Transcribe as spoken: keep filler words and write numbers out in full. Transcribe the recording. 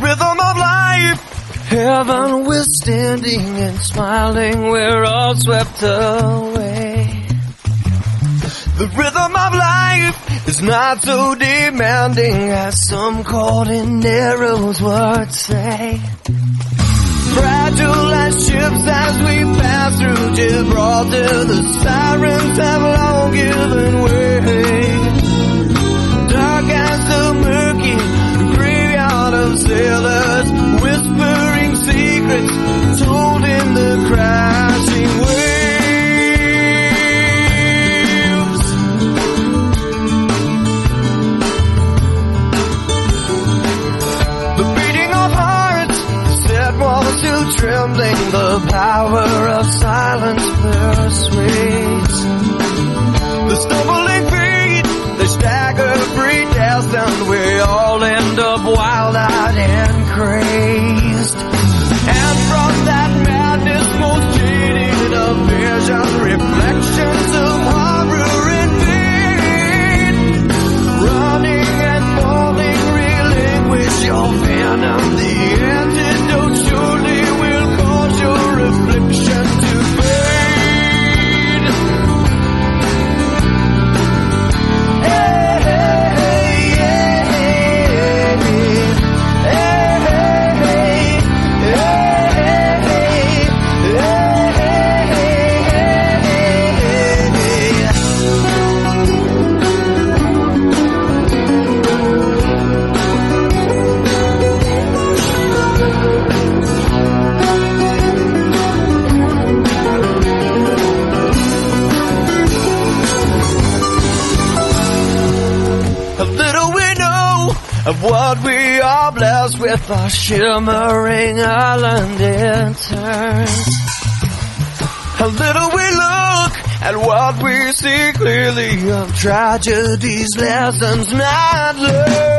rhythm of life. Heaven, we're standing and smiling, we're all swept away. The rhythm of life is not so demanding as some caught in arrows would say. Fragile as ships as we pass through Gibraltar, the sirens have long given way. Dark as the murky graveyard of sailors, whispering secrets told in the crashing waves. The beating of hearts set walls to trembling, the power of silence persuades. The stumbling feet, they stagger, breathe down, we all end up wild-eyed and crazed. And from that madness, most jaded of vision, reflections of horror and pain. Running and falling, relinquish your venom. The antidote surely will cause your affliction to fade. Hey! Of what we are blessed with, our shimmering island in turns. A little we look at what we see clearly, of tragedies, lessons not learned.